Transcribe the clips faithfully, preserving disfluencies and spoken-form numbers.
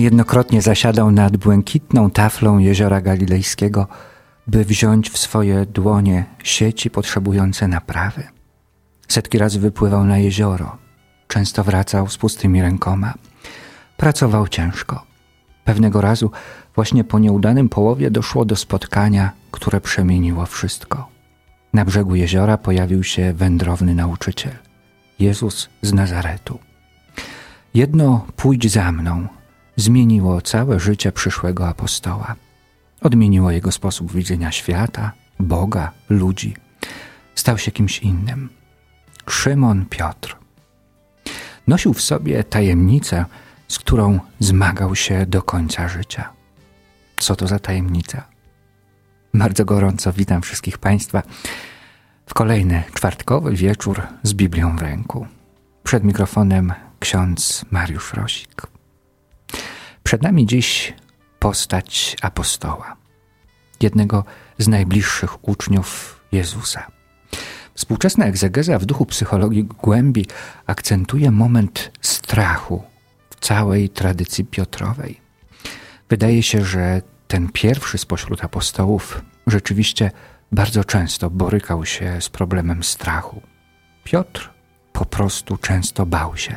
niejednokrotnie zasiadał nad błękitną taflą jeziora galilejskiego, by wziąć w swoje dłonie sieci potrzebujące naprawy. Setki razy wypływał na jezioro. Często wracał z pustymi rękoma. Pracował ciężko. Pewnego razu właśnie po nieudanym połowie doszło do spotkania, które przemieniło wszystko. Na brzegu jeziora pojawił się wędrowny nauczyciel, Jezus z Nazaretu. Jedno pójdź za mną zmieniło całe życie przyszłego apostoła. Odmieniło jego sposób widzenia świata, Boga, ludzi. Stał się kimś innym. Szymon Piotr. Nosił w sobie tajemnicę, z którą zmagał się do końca życia. Co to za tajemnica? Bardzo gorąco witam wszystkich Państwa w kolejny czwartkowy wieczór z Biblią w ręku. Przed mikrofonem ksiądz Mariusz Rosik. Przed nami dziś postać apostoła, jednego z najbliższych uczniów Jezusa. Współczesna egzegeza w duchu psychologii głębi akcentuje moment strachu w całej tradycji Piotrowej. Wydaje się, że ten pierwszy spośród apostołów rzeczywiście bardzo często borykał się z problemem strachu. Piotr po prostu często bał się.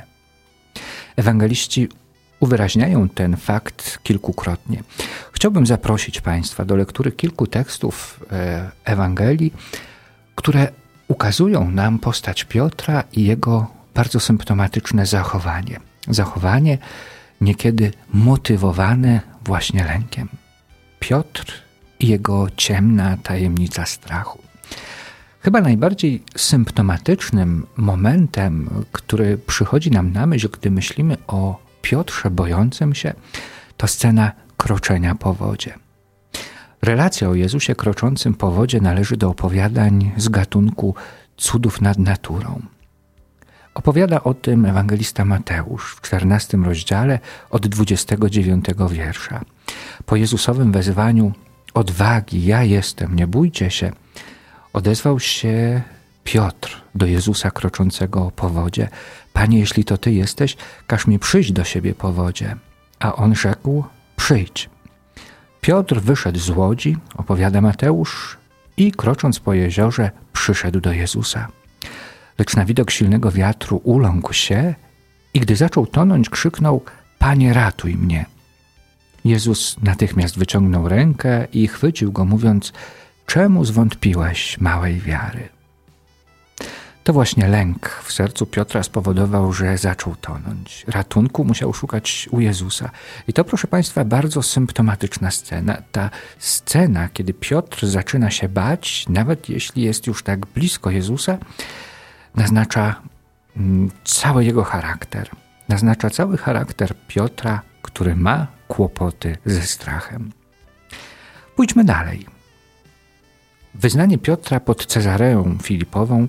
Ewangeliści uwyraźniają ten fakt kilkukrotnie. Chciałbym zaprosić Państwa do lektury kilku tekstów Ewangelii, które ukazują nam postać Piotra i jego bardzo symptomatyczne zachowanie. Zachowanie niekiedy motywowane właśnie lękiem. Piotr i jego ciemna tajemnica strachu. Chyba najbardziej symptomatycznym momentem, który przychodzi nam na myśl, gdy myślimy o Piotrze bojącym się, to scena kroczenia po wodzie. Relacja o Jezusie kroczącym po wodzie należy do opowiadań z gatunku cudów nad naturą. Opowiada o tym ewangelista Mateusz w czternastym rozdziale od dwudziestego dziewiątego wiersza. Po Jezusowym wezwaniu odwagi, ja jestem, nie bójcie się, odezwał się Piotr do Jezusa kroczącego po wodzie. Panie, jeśli to Ty jesteś, każ mi przyjść do siebie po wodzie. A on rzekł, przyjdź. Piotr wyszedł z łodzi, opowiada Mateusz, i krocząc po jeziorze przyszedł do Jezusa. Lecz na widok silnego wiatru uląkł się i gdy zaczął tonąć, krzyknął, Panie, ratuj mnie. Jezus natychmiast wyciągnął rękę i chwycił go, mówiąc, czemu zwątpiłeś małej wiary? To właśnie lęk w sercu Piotra spowodował, że zaczął tonąć. Ratunku musiał szukać u Jezusa. I to, proszę Państwa, bardzo symptomatyczna scena. Ta scena, kiedy Piotr zaczyna się bać, nawet jeśli jest już tak blisko Jezusa, naznacza mm, cały jego charakter. Naznacza cały charakter Piotra, który ma kłopoty ze strachem. Pójdźmy dalej. Wyznanie Piotra pod Cezareą Filipową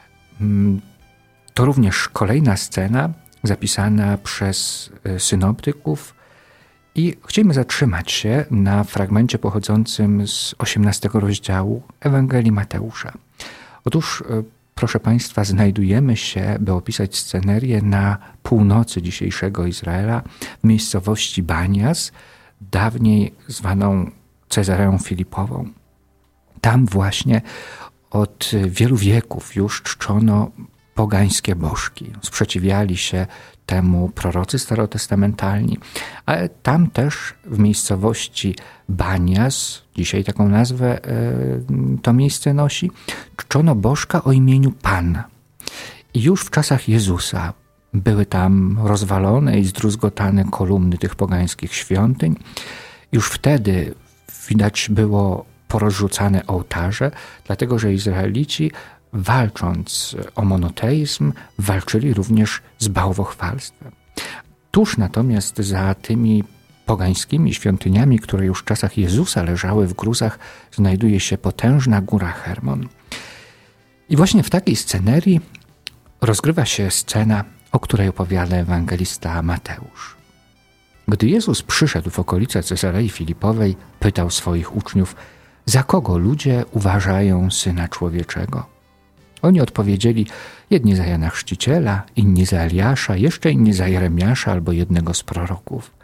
to również kolejna scena zapisana przez synoptyków i chcielibyśmy zatrzymać się na fragmencie pochodzącym z osiemnastego rozdziału Ewangelii Mateusza. Otóż, proszę Państwa, znajdujemy się, by opisać scenerię na północy dzisiejszego Izraela, w miejscowości Banias, dawniej zwaną Cezareą Filipową. Tam właśnie od wielu wieków już czczono pogańskie bożki. Sprzeciwiali się temu prorocy starotestamentalni, ale tam też w miejscowości Banias, dzisiaj taką nazwę to miejsce nosi, czczono bożka o imieniu Pan. I już w czasach Jezusa były tam rozwalone i zdruzgotane kolumny tych pogańskich świątyń. Już wtedy widać było porozrzucane ołtarze, dlatego że Izraelici, walcząc o monoteizm, walczyli również z bałwochwalstwem. Tuż natomiast za tymi pogańskimi świątyniami, które już w czasach Jezusa leżały w gruzach, znajduje się potężna góra Hermon. I właśnie w takiej scenerii rozgrywa się scena, o której opowiada ewangelista Mateusz. Gdy Jezus przyszedł w okolice Cezarei Filipowej, pytał swoich uczniów, za kogo ludzie uważają Syna Człowieczego? Oni odpowiedzieli, jedni za Jana Chrzciciela, inni za Eliasza, jeszcze inni za Jeremiasza albo jednego z proroków.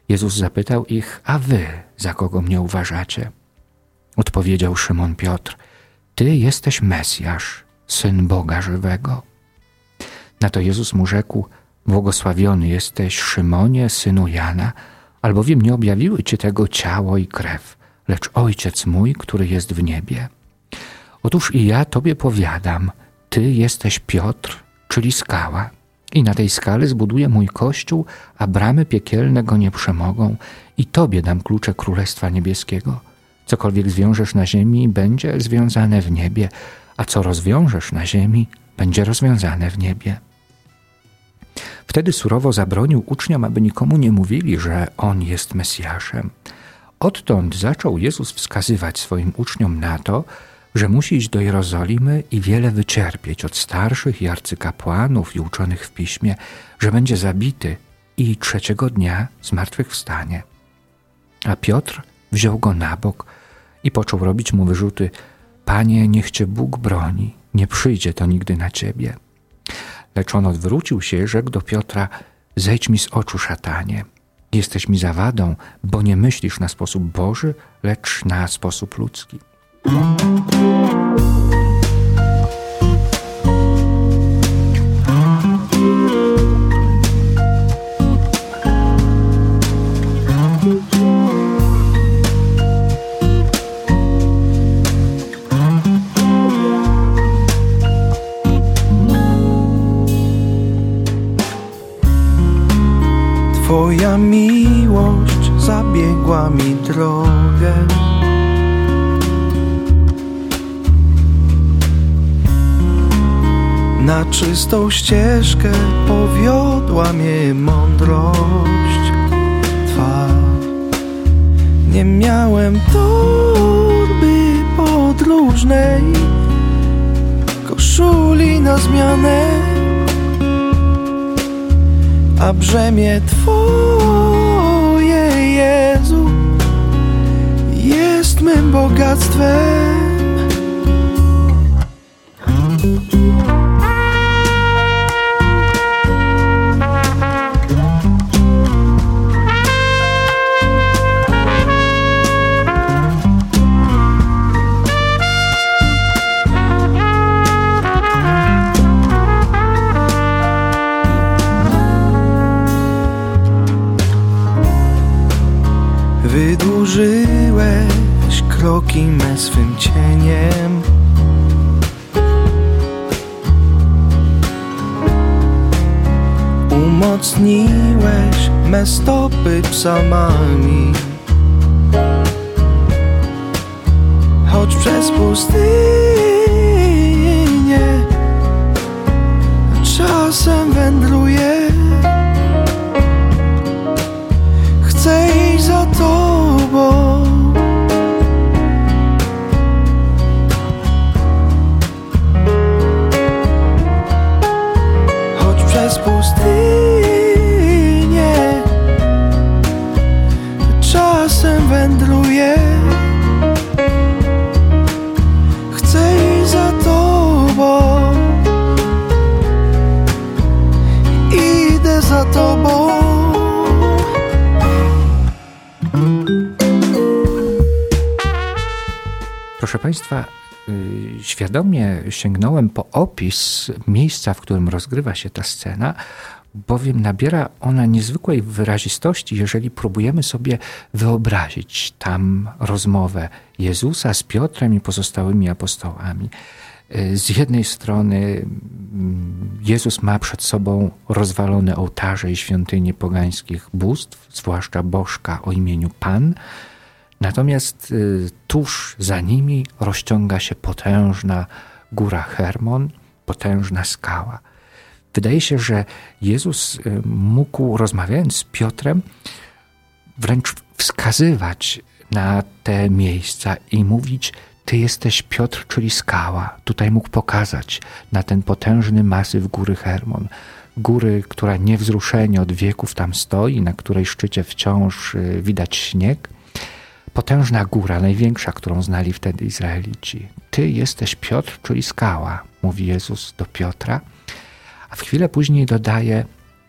Jezus zapytał ich: a wy za kogo mnie uważacie? Odpowiedział Szymon Piotr: ty jesteś Mesjasz, Syn Boga żywego. Na to Jezus mu rzekł: błogosławiony jesteś, Szymonie, synu Jana, albowiem nie objawiły ci tego ciało i krew, lecz Ojciec mój, który jest w niebie. Otóż i ja tobie powiadam, ty jesteś Piotr, czyli skała, i na tej skale zbuduję mój kościół, a bramy piekielne go nie przemogą, i tobie dam klucze Królestwa Niebieskiego. Cokolwiek zwiążesz na ziemi, będzie związane w niebie, a co rozwiążesz na ziemi, będzie rozwiązane w niebie. Wtedy surowo zabronił uczniom, aby nikomu nie mówili, że On jest Mesjaszem. Odtąd zaczął Jezus wskazywać swoim uczniom na to, że musi iść do Jerozolimy i wiele wycierpieć od starszych i arcykapłanów i uczonych w piśmie, że będzie zabity i trzeciego dnia zmartwychwstanie. A Piotr wziął go na bok i począł robić mu wyrzuty: Panie, niech Cię Bóg broni, nie przyjdzie to nigdy na Ciebie. Lecz on odwrócił się i rzekł do Piotra: zejdź mi z oczu, szatanie. Jesteś mi zawadą, bo nie myślisz na sposób Boży, lecz na sposób ludzki. Twoja miłość zabiegła mi drogę, na czystą ścieżkę powiodła mnie mądrość Twa. Nie miałem torby podróżnej, koszuli na zmianę, a brzemię Twoje, Jezu, jest mym bogactwem. Wydłużyłeś kroki me swym cieniem, umocniłeś me stopy psalmami. Choć przez pustynię czasem wędruję, chcę iść za Tobą. Choć przez pustynię czasem wędruję, chcę iść za Tobą. Idę za Tobą. Proszę Państwa, yy, świadomie sięgnąłem po opis miejsca, w którym rozgrywa się ta scena, bowiem nabiera ona niezwykłej wyrazistości, jeżeli próbujemy sobie wyobrazić tam rozmowę Jezusa z Piotrem i pozostałymi apostołami. Yy, z jednej strony yy, Jezus ma przed sobą rozwalone ołtarze i świątynie pogańskich bóstw, zwłaszcza bożka o imieniu Pan. Natomiast y, tuż za nimi rozciąga się potężna góra Hermon, potężna skała. Wydaje się, że Jezus y, mógł, rozmawiając z Piotrem, wręcz wskazywać na te miejsca i mówić: Ty jesteś Piotr, czyli skała. Tutaj mógł pokazać na ten potężny masyw góry Hermon. Góry, która niewzruszenie od wieków tam stoi, na której szczycie wciąż y, widać śnieg. Potężna góra, największa, którą znali wtedy Izraelici. Ty jesteś Piotr, czyli skała, mówi Jezus do Piotra, a w chwilę później dodaje: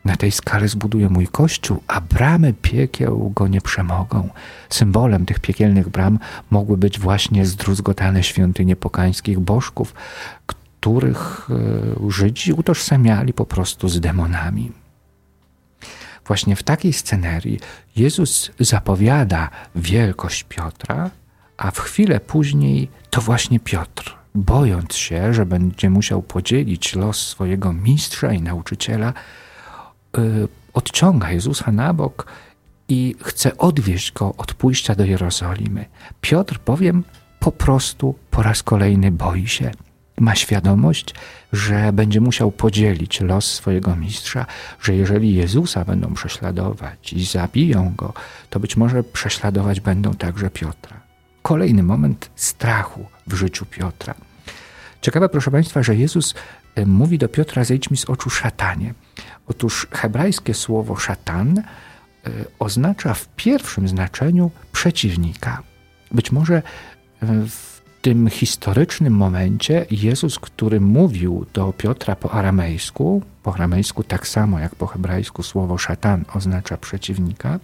Na tej skale zbuduję mój Kościół, a bramy piekieł go nie przemogą. Symbolem tych piekielnych bram mogły być właśnie zdruzgotane świątynie pogańskich bożków, których Żydzi utożsamiali po prostu z demonami. Właśnie w takiej scenerii Jezus zapowiada wielkość Piotra, a w chwilę później to właśnie Piotr, bojąc się, że będzie musiał podzielić los swojego mistrza i nauczyciela, yy, odciąga Jezusa na bok i chce odwieźć go od pójścia do Jerozolimy. Piotr bowiem po prostu po raz kolejny boi się. Ma świadomość, że będzie musiał podzielić los swojego mistrza, że jeżeli Jezusa będą prześladować i zabiją go, to być może prześladować będą także Piotra. Kolejny moment strachu w życiu Piotra. Ciekawe, proszę Państwa, że Jezus mówi do Piotra: zejdź mi z oczu, szatanie. Otóż hebrajskie słowo szatan oznacza w pierwszym znaczeniu przeciwnika. Być może w tym historycznym momencie Jezus, który mówił do Piotra po aramejsku, po aramejsku tak samo jak po hebrajsku słowo szatan oznacza przeciwnika,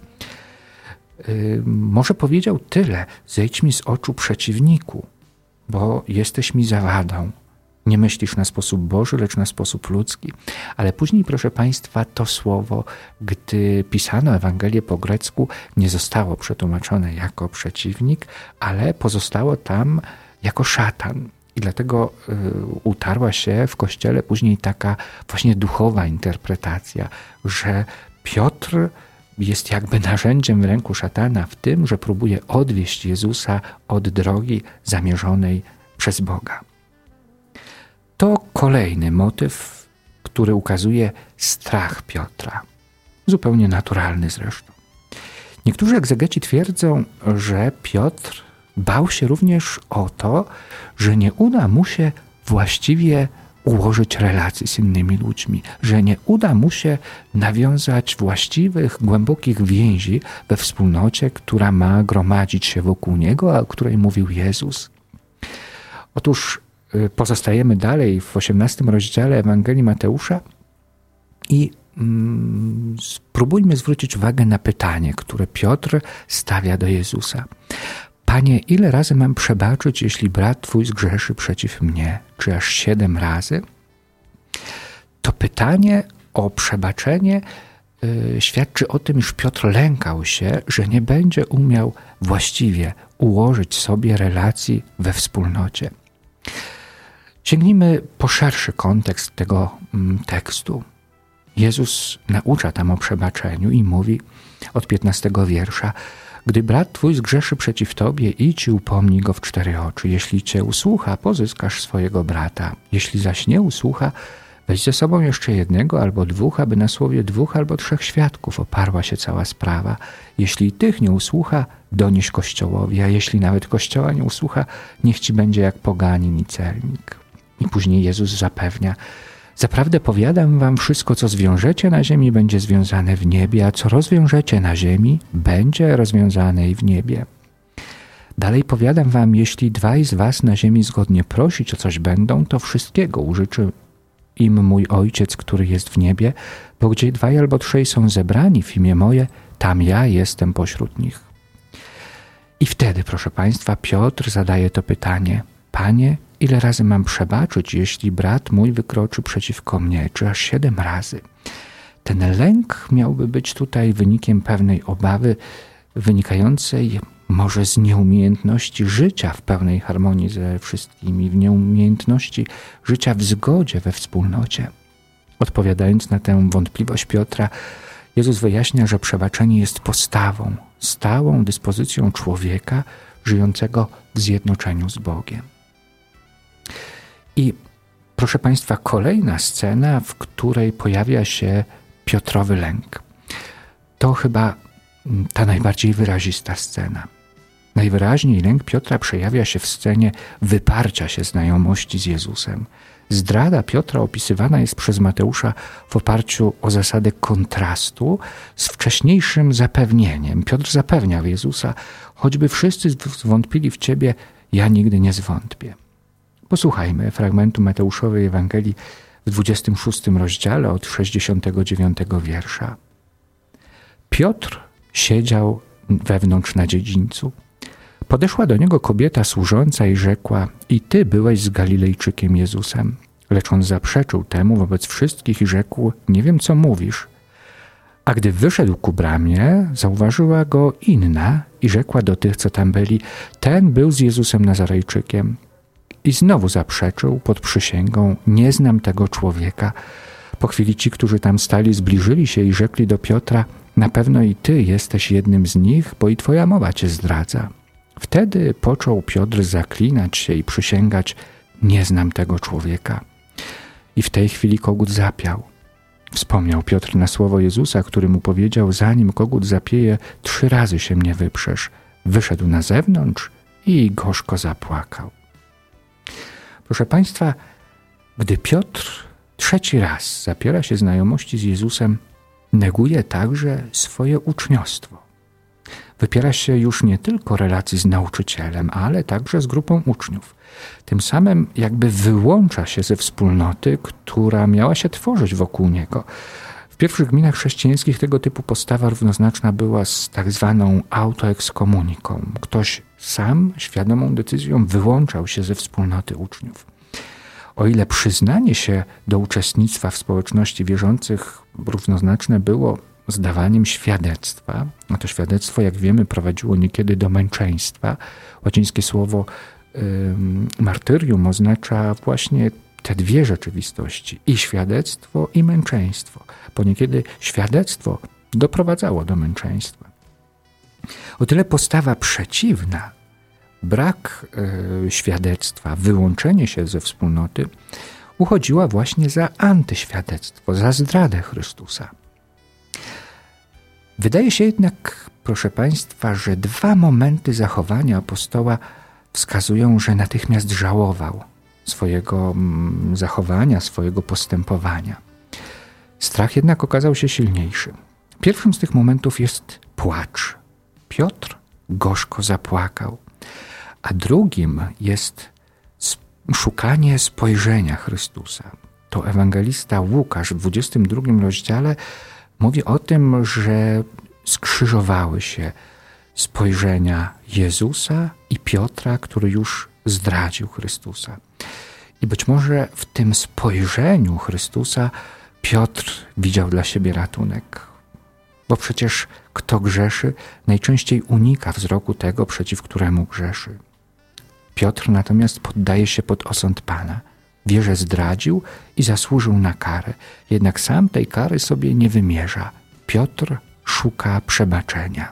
może powiedział tyle: zejdź mi z oczu, przeciwniku, bo jesteś mi zawadą. Nie myślisz na sposób Boży, lecz na sposób ludzki. Ale później, proszę Państwa, to słowo, gdy pisano Ewangelię po grecku, nie zostało przetłumaczone jako przeciwnik, ale pozostało tam jako szatan. I dlatego y, utarła się w Kościele później taka właśnie duchowa interpretacja, że Piotr jest jakby narzędziem w ręku szatana w tym, że próbuje odwieść Jezusa od drogi zamierzonej przez Boga. To kolejny motyw, który ukazuje strach Piotra. Zupełnie naturalny zresztą. Niektórzy egzegeci twierdzą, że Piotr bał się również o to, że nie uda mu się właściwie ułożyć relacji z innymi ludźmi, że nie uda mu się nawiązać właściwych, głębokich więzi we wspólnocie, która ma gromadzić się wokół niego, a o której mówił Jezus. Otóż pozostajemy dalej w osiemnastym rozdziale Ewangelii Mateusza i mm, spróbujmy zwrócić uwagę na pytanie, które Piotr stawia do Jezusa. Panie, ile razy mam przebaczyć, jeśli brat Twój zgrzeszy przeciw mnie? Czy aż siedem razy? To pytanie o przebaczenie y, świadczy o tym, iż Piotr lękał się, że nie będzie umiał właściwie ułożyć sobie relacji we wspólnocie. Sięgnijmy po szerszy kontekst tego mm, tekstu. Jezus naucza tam o przebaczeniu i mówi od piętnastego wiersza: gdy brat twój zgrzeszy przeciw tobie, idź i upomnij go w cztery oczy. Jeśli cię usłucha, pozyskasz swojego brata. Jeśli zaś nie usłucha, weź ze sobą jeszcze jednego albo dwóch, aby na słowie dwóch albo trzech świadków oparła się cała sprawa. Jeśli tych nie usłucha, donieś Kościołowi, a jeśli nawet Kościoła nie usłucha, niech ci będzie jak poganin i celnik. I później Jezus zapewnia: zaprawdę powiadam wam, wszystko co zwiążecie na ziemi będzie związane w niebie, a co rozwiążecie na ziemi będzie rozwiązane i w niebie. Dalej powiadam wam, jeśli dwaj z was na ziemi zgodnie prosić o coś będą, to wszystkiego użyczy im mój Ojciec, który jest w niebie, bo gdzie dwaj albo trzej są zebrani w imię moje, tam ja jestem pośród nich. I wtedy, proszę Państwa, Piotr zadaje to pytanie: Panie, ile razy mam przebaczyć, jeśli brat mój wykroczy przeciwko mnie? Czy aż siedem razy? Ten lęk miałby być tutaj wynikiem pewnej obawy wynikającej może z nieumiejętności życia w pełnej harmonii ze wszystkimi, w nieumiejętności życia w zgodzie we wspólnocie. Odpowiadając na tę wątpliwość Piotra, Jezus wyjaśnia, że przebaczenie jest postawą, stałą dyspozycją człowieka żyjącego w zjednoczeniu z Bogiem. I proszę Państwa, kolejna scena, w której pojawia się Piotrowy lęk. To chyba ta najbardziej wyrazista scena. Najwyraźniej lęk Piotra przejawia się w scenie wyparcia się znajomości z Jezusem. Zdrada Piotra opisywana jest przez Mateusza w oparciu o zasadę kontrastu z wcześniejszym zapewnieniem. Piotr zapewniał Jezusa: choćby wszyscy zwątpili w Ciebie, ja nigdy nie zwątpię. Posłuchajmy fragmentu Mateuszowej Ewangelii, w dwudziestym szóstym rozdziale od sześćdziesiątego dziewiątego wiersza. Piotr siedział wewnątrz na dziedzińcu. Podeszła do niego kobieta służąca i rzekła: i ty byłeś z Galilejczykiem Jezusem. Lecz on zaprzeczył temu wobec wszystkich i rzekł: nie wiem, co mówisz. A gdy wyszedł ku bramie, zauważyła go inna i rzekła do tych, co tam byli: ten był z Jezusem Nazarejczykiem. I znowu zaprzeczył pod przysięgą: nie znam tego człowieka. Po chwili ci, którzy tam stali, zbliżyli się i rzekli do Piotra: na pewno i ty jesteś jednym z nich, bo i twoja mowa cię zdradza. Wtedy począł Piotr zaklinać się i przysięgać: nie znam tego człowieka. I w tej chwili kogut zapiał. Wspomniał Piotr na słowo Jezusa, który mu powiedział: zanim kogut zapieje, trzy razy się mnie wyprzesz. Wyszedł na zewnątrz i gorzko zapłakał. Proszę Państwa, gdy Piotr trzeci raz zapiera się znajomości z Jezusem, neguje także swoje uczniostwo. Wypiera się już nie tylko relacji z nauczycielem, ale także z grupą uczniów. Tym samym jakby wyłącza się ze wspólnoty, która miała się tworzyć wokół niego. W pierwszych gminach chrześcijańskich tego typu postawa równoznaczna była z tak zwaną autoekskomuniką. Ktoś sam świadomą decyzją wyłączał się ze wspólnoty uczniów. O ile przyznanie się do uczestnictwa w społeczności wierzących równoznaczne było z dawaniem świadectwa, a to świadectwo, jak wiemy, prowadziło niekiedy do męczeństwa. Łacińskie słowo y, martyrium oznacza właśnie te dwie rzeczywistości, i świadectwo, i męczeństwo, bo niekiedy świadectwo doprowadzało do męczeństwa. O tyle postawa przeciwna, brak y, świadectwa, wyłączenie się ze wspólnoty, uchodziła właśnie za antyświadectwo, za zdradę Chrystusa. Wydaje się jednak, proszę Państwa, że dwa momenty zachowania apostoła wskazują, że natychmiast żałował swojego zachowania, swojego postępowania. Strach jednak okazał się silniejszy. Pierwszym z tych momentów jest płacz. Piotr gorzko zapłakał. A drugim jest szukanie spojrzenia Chrystusa. To ewangelista Łukasz w dwudziestym drugim rozdziale mówi o tym, że skrzyżowały się spojrzenia Jezusa i Piotra, który już zdradził Chrystusa. I być może w tym spojrzeniu Chrystusa Piotr widział dla siebie ratunek. Bo przecież kto grzeszy, najczęściej unika wzroku tego, przeciw któremu grzeszy. Piotr natomiast poddaje się pod osąd Pana. Wie, że zdradził i zasłużył na karę, jednak sam tej kary sobie nie wymierza. Piotr szuka przebaczenia.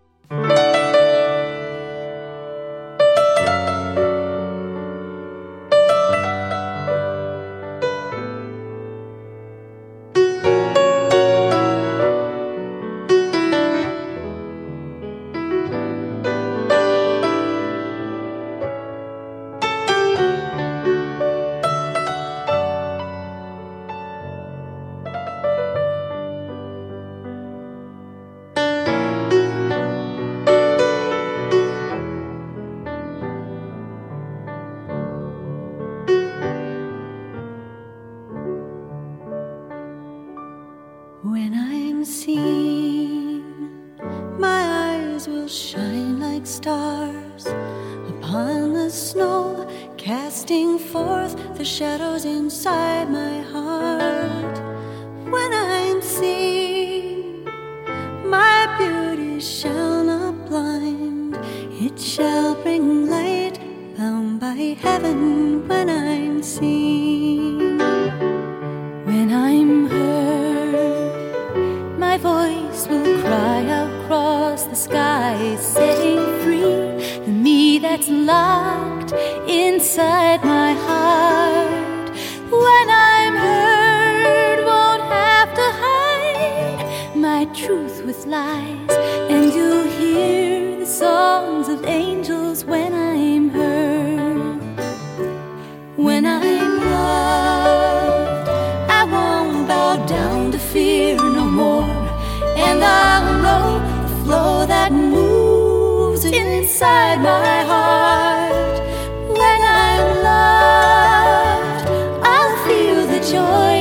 When I'm seen, my eyes will shine like stars upon the snow, casting forth the shadows inside my heart. When I'm seen, my beauty shall not blind, it shall bring light, bound by heaven. When I'm seen, when I'm heard, my voice will cry across the sky, setting free the me that's locked inside my heart. When I'm heard, won't have to hide my truth with lies, and you'll hear the songs of angels when I'm heard. When I'm loved, I won't bow down to fear no more, and I'll know the flow that moves inside my heart. When I'm loved, I'll feel the joy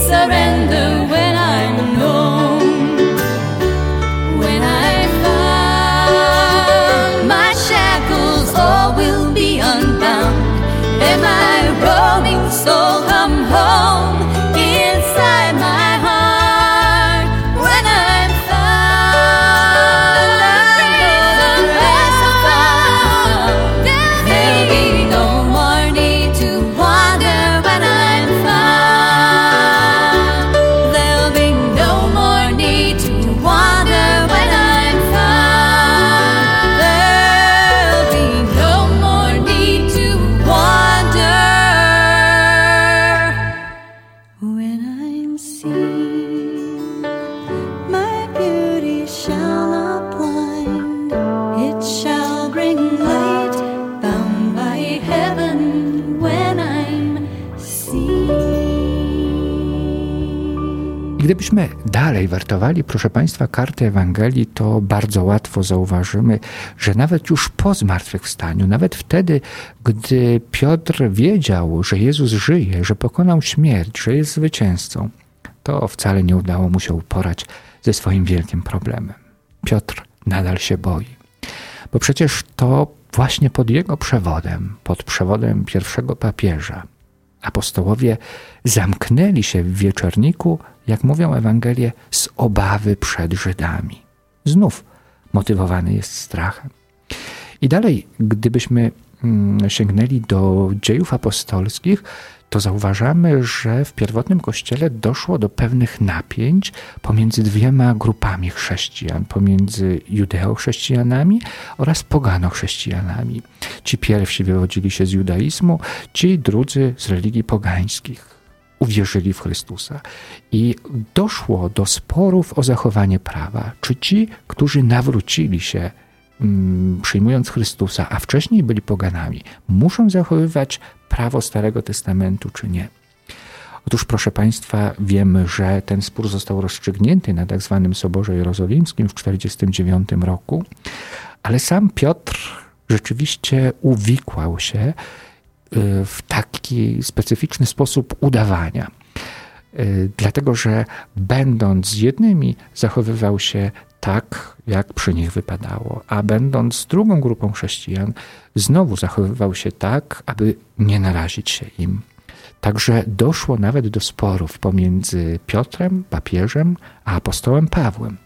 surrender when I'm alone. When I found my shackles all will be unbound, and my roaming soul come home inside my heart. When I'm found, the rest of found, there'll be no more need to wander. When I'm found, there'll be no more need to wander. When I'm found, there'll be no more need to wander. When I'm seen, my beauty shall not blind. It shall bring light, bound by heaven. When I'm seen. I gdybyśmy dalej wertowali, proszę Państwa, kartę Ewangelii, to bardzo łatwo zauważymy, że nawet już po zmartwychwstaniu, nawet wtedy, gdy Piotr wiedział, że Jezus żyje, że pokonał śmierć, że jest zwycięzcą, to wcale nie udało mu się uporać ze swoim wielkim problemem. Piotr nadal się boi, bo przecież to właśnie pod jego przewodem, pod przewodem pierwszego papieża, apostołowie zamknęli się w wieczorniku, jak mówią Ewangelie, z obawy przed Żydami. Znów motywowany jest strachem. I dalej, gdybyśmy mm, sięgnęli do dziejów apostolskich, to zauważamy, że w pierwotnym kościele doszło do pewnych napięć pomiędzy dwiema grupami chrześcijan, pomiędzy judeochrześcijanami oraz pogano-chrześcijanami. Ci pierwsi wywodzili się z judaizmu, ci drudzy z religii pogańskich. Uwierzyli w Chrystusa i doszło do sporów o zachowanie prawa. Czy ci, którzy nawrócili się, mm, przyjmując Chrystusa, a wcześniej byli poganami, muszą zachowywać prawo Starego Testamentu, czy nie? Otóż, proszę Państwa, wiemy, że ten spór został rozstrzygnięty na tak zwanym Soborze Jerozolimskim w czterdziestym dziewiątym roku, ale sam Piotr rzeczywiście uwikłał się w taki specyficzny sposób udawania. Dlatego, że będąc z jednymi zachowywał się tak, jak przy nich wypadało, a będąc z drugą grupą chrześcijan znowu zachowywał się tak, aby nie narazić się im. Także doszło nawet do sporów pomiędzy Piotrem, papieżem, a apostołem Pawłem.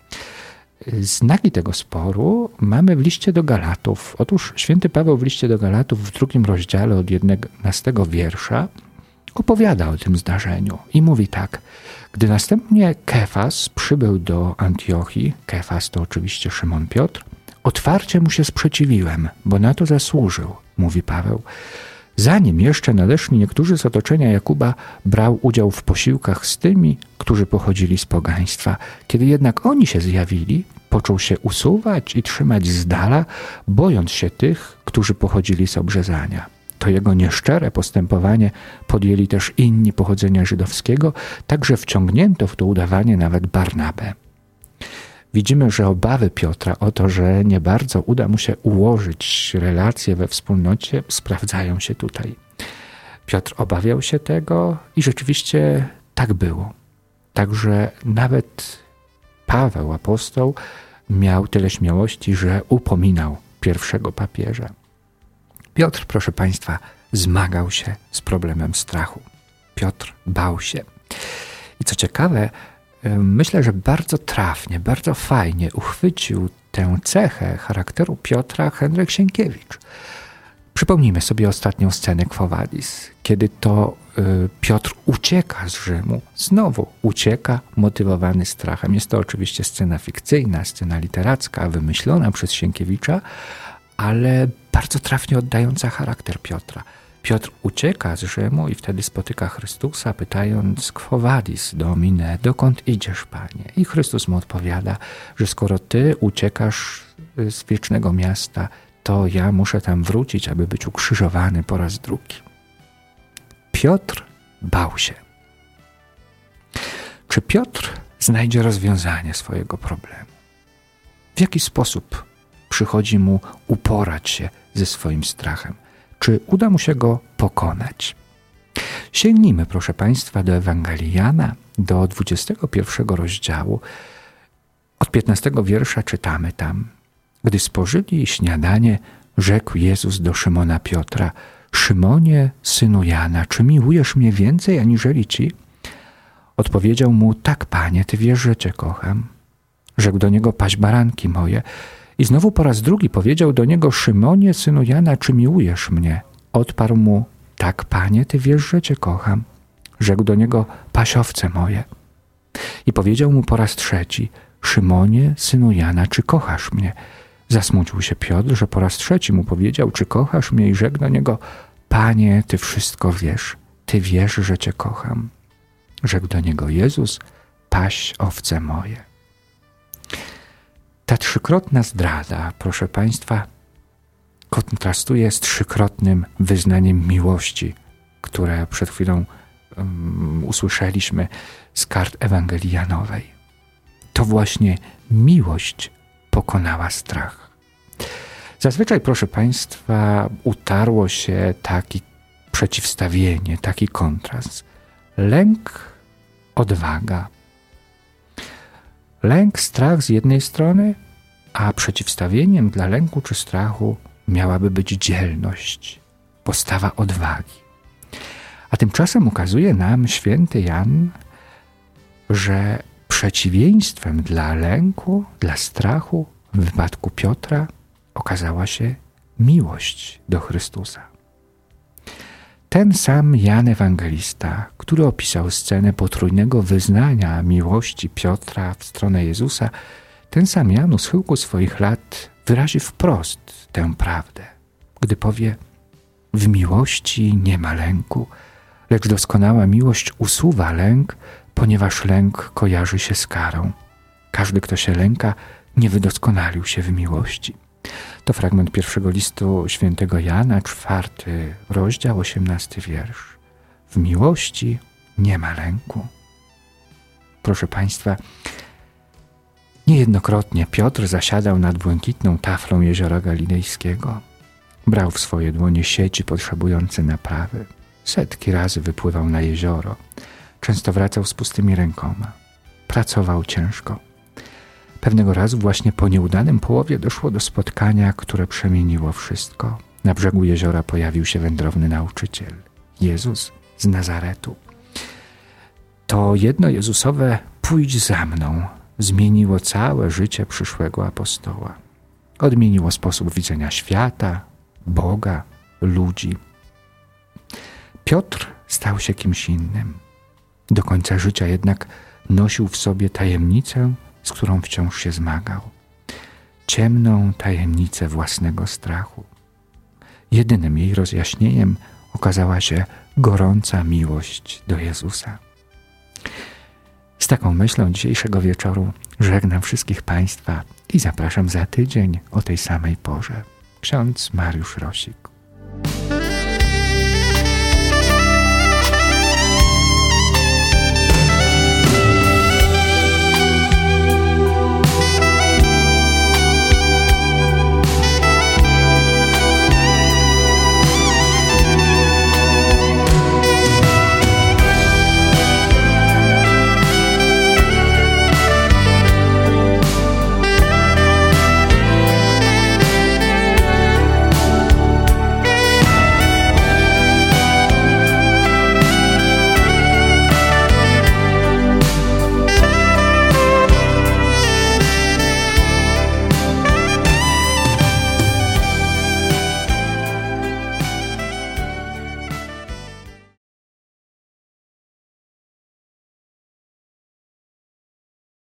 Znaki tego sporu mamy w liście do Galatów. Otóż święty Paweł w liście do Galatów w drugim rozdziale od jedenastego wiersza opowiada o tym zdarzeniu i mówi tak. Gdy następnie Kefas przybył do Antiochii, Kefas to oczywiście Szymon Piotr, otwarcie mu się sprzeciwiłem, bo na to zasłużył, mówi Paweł. Zanim jeszcze nadeszli niektórzy z otoczenia Jakuba, brał udział w posiłkach z tymi, którzy pochodzili z pogaństwa. Kiedy jednak oni się zjawili, począł się usuwać i trzymać z dala, bojąc się tych, którzy pochodzili z obrzezania. To jego nieszczere postępowanie podjęli też inni pochodzenia żydowskiego, także wciągnięto w to udawanie nawet Barnabę. Widzimy, że obawy Piotra o to, że nie bardzo uda mu się ułożyć relacje we wspólnocie, sprawdzają się tutaj. Piotr obawiał się tego i rzeczywiście tak było. Także nawet Paweł, apostoł, miał tyle śmiałości, że upominał pierwszego papieża. Piotr, proszę Państwa, zmagał się z problemem strachu. Piotr bał się. I co ciekawe, myślę, że bardzo trafnie, bardzo fajnie uchwycił tę cechę charakteru Piotra Henryk Sienkiewicz. Przypomnijmy sobie ostatnią scenę Quo Vadis, kiedy to y, Piotr ucieka z Rzymu, znowu ucieka motywowany strachem. Jest to oczywiście scena fikcyjna, scena literacka, wymyślona przez Sienkiewicza, ale bardzo trafnie oddająca charakter Piotra. Piotr ucieka z Rzymu i wtedy spotyka Chrystusa, pytając Quo Vadis, Domine, dokąd idziesz, Panie? I Chrystus mu odpowiada, że skoro Ty uciekasz z wiecznego miasta, to ja muszę tam wrócić, aby być ukrzyżowany po raz drugi. Piotr bał się. Czy Piotr znajdzie rozwiązanie swojego problemu? W jaki sposób przychodzi mu uporać się ze swoim strachem? Czy uda mu się go pokonać? Sięgnijmy, proszę Państwa, do Ewangelii Jana, do dwudziestego pierwszego rozdziału. Od piętnastego wiersza czytamy tam. Gdy spożyli śniadanie, rzekł Jezus do Szymona Piotra: Szymonie, synu Jana, czy miłujesz mnie więcej aniżeli ci? Odpowiedział mu: tak, Panie, Ty wiesz, że Cię kocham. Rzekł do niego: paś baranki moje. I znowu po raz drugi powiedział do niego: Szymonie, synu Jana, czy miłujesz mnie? Odparł mu: tak, Panie, Ty wiesz, że Cię kocham. Rzekł do niego: paś owce moje. I powiedział mu po raz trzeci: Szymonie, synu Jana, czy kochasz mnie? Zasmucił się Piotr, że po raz trzeci mu powiedział: czy kochasz mnie? I rzekł do niego: Panie, Ty wszystko wiesz, Ty wiesz, że Cię kocham. Rzekł do niego Jezus: paś owce moje. Ta trzykrotna zdrada, proszę Państwa, kontrastuje z trzykrotnym wyznaniem miłości, które przed chwilą um, usłyszeliśmy z kart Ewangelii Janowej. To właśnie miłość pokonała strach. Zazwyczaj, proszę Państwa, utarło się takie przeciwstawienie, taki kontrast. Lęk, odwaga. Lęk, strach z jednej strony, a przeciwstawieniem dla lęku czy strachu miałaby być dzielność, postawa odwagi. A tymczasem ukazuje nam święty Jan, że przeciwieństwem dla lęku, dla strachu w wypadku Piotra okazała się miłość do Chrystusa. Ten sam Jan Ewangelista, który opisał scenę potrójnego wyznania miłości Piotra w stronę Jezusa, ten sam Jan u schyłku swoich lat wyrazi wprost tę prawdę, gdy powie: w miłości nie ma lęku, lecz doskonała miłość usuwa lęk, ponieważ lęk kojarzy się z karą. Każdy, kto się lęka, nie wydoskonalił się w miłości. To fragment pierwszego listu świętego Jana, czwarty rozdział, osiemnasty wiersz. W miłości nie ma lęku. Proszę Państwa, niejednokrotnie Piotr zasiadał nad błękitną taflą jeziora Galilejskiego. Brał w swoje dłonie sieci potrzebujące naprawy. Setki razy wypływał na jezioro. Często wracał z pustymi rękoma. Pracował ciężko. Pewnego razu właśnie po nieudanym połowie doszło do spotkania, które przemieniło wszystko. Na brzegu jeziora pojawił się wędrowny nauczyciel, Jezus z Nazaretu. To jedno Jezusowe „pójdź za mną” zmieniło całe życie przyszłego apostoła. Odmieniło sposób widzenia świata, Boga, ludzi. Piotr stał się kimś innym. Do końca życia jednak nosił w sobie tajemnicę, z którą wciąż się zmagał. Ciemną tajemnicę własnego strachu. Jedynym jej rozjaśnieniem okazała się gorąca miłość do Jezusa. Z taką myślą dzisiejszego wieczoru żegnam wszystkich Państwa i zapraszam za tydzień o tej samej porze. Ksiądz Mariusz Rosik.